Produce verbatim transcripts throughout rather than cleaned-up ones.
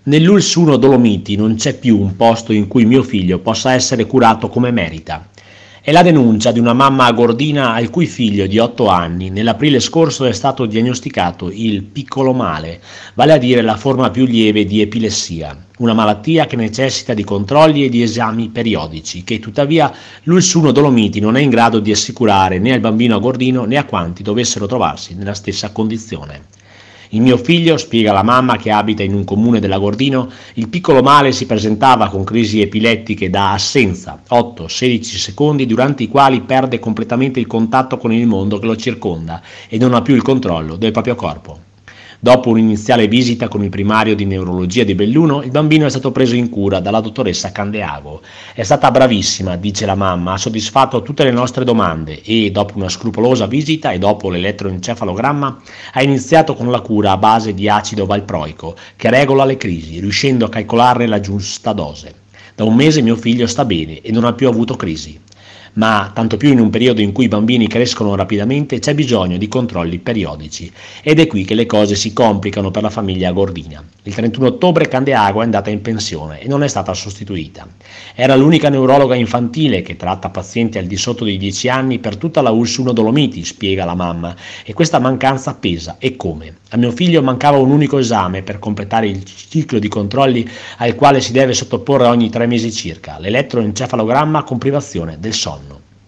Nell'U L S uno Dolomiti non c'è più un posto in cui mio figlio possa essere curato come merita. È la denuncia di una mamma agordina al cui figlio di otto anni nell'aprile scorso è stato diagnosticato il piccolo male, vale a dire la forma più lieve di epilessia, una malattia che necessita di controlli e di esami periodici, che tuttavia l'U L S uno Dolomiti non è in grado di assicurare né al bambino agordino né a quanti dovessero trovarsi nella stessa condizione. Il mio figlio, spiega la mamma che abita in un comune dell'Agordino, il piccolo male si presentava con crisi epilettiche da assenza, otto sedici secondi durante i quali perde completamente il contatto con il mondo che lo circonda e non ha più il controllo del proprio corpo. Dopo un'iniziale visita con il primario di neurologia di Belluno, il bambino è stato preso in cura dalla dottoressa Candeago. È stata bravissima, dice la mamma, ha soddisfatto tutte le nostre domande e, dopo una scrupolosa visita e dopo l'elettroencefalogramma, ha iniziato con la cura a base di acido valproico, che regola le crisi, riuscendo a calcolarne la giusta dose. Da un mese mio figlio sta bene e non ha più avuto crisi. Ma, tanto più in un periodo in cui i bambini crescono rapidamente, c'è bisogno di controlli periodici. Ed è qui che le cose si complicano per la famiglia agordina. Il trentuno ottobre Candeago è andata in pensione e non è stata sostituita. Era l'unica neurologa infantile che tratta pazienti al di sotto dei dieci anni per tutta la U L S uno Dolomiti, spiega la mamma, e questa mancanza pesa. E come? A mio figlio mancava un unico esame per completare il ciclo di controlli al quale si deve sottoporre ogni tre mesi circa, l'elettroencefalogramma con privazione del sonno.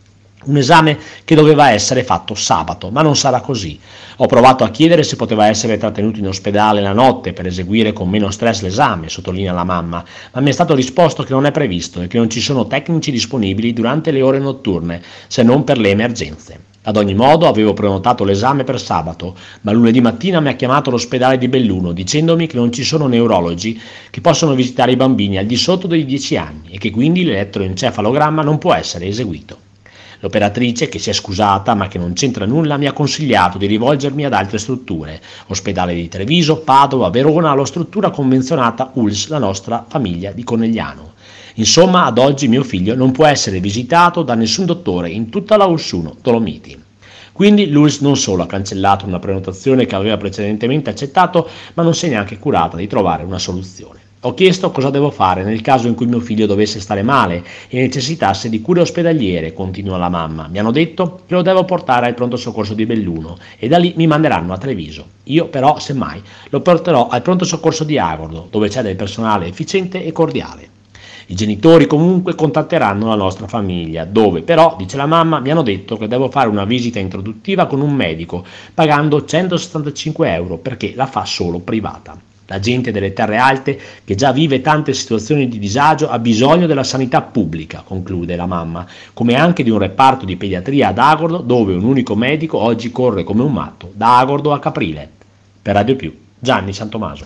Un esame che doveva essere fatto sabato, ma non sarà così. Ho provato a chiedere se poteva essere trattenuto in ospedale la notte per eseguire con meno stress l'esame, sottolinea la mamma, ma mi è stato risposto che non è previsto e che non ci sono tecnici disponibili durante le ore notturne, se non per le emergenze. Ad ogni modo avevo prenotato l'esame per sabato, ma lunedì mattina mi ha chiamato l'ospedale di Belluno dicendomi che non ci sono neurologi che possono visitare i bambini al di sotto dei dieci anni e che quindi l'elettroencefalogramma non può essere eseguito. L'operatrice, che si è scusata ma che non c'entra nulla, mi ha consigliato di rivolgermi ad altre strutture, ospedale di Treviso, Padova, Verona, alla struttura convenzionata U L S, la nostra famiglia di Conegliano. Insomma, ad oggi mio figlio non può essere visitato da nessun dottore in tutta la U L S uno Dolomiti. Quindi l'U L S non solo ha cancellato una prenotazione che aveva precedentemente accettato, ma non si è neanche curata di trovare una soluzione. Ho chiesto cosa devo fare nel caso in cui mio figlio dovesse stare male e necessitasse di cure ospedaliere, continua la mamma. Mi hanno detto che lo devo portare al pronto soccorso di Belluno e da lì mi manderanno a Treviso. Io però, semmai, lo porterò al pronto soccorso di Agordo, dove c'è del personale efficiente e cordiale. I genitori comunque contatteranno la nostra famiglia, dove però, dice la mamma, mi hanno detto che devo fare una visita introduttiva con un medico, pagando centosettantacinque euro perché la fa solo privata. La gente delle terre alte, che già vive tante situazioni di disagio, ha bisogno della sanità pubblica, conclude la mamma, come anche di un reparto di pediatria ad Agordo, dove un unico medico oggi corre come un matto da Agordo a Caprile. Per Radio Più, Gianni Santomaso.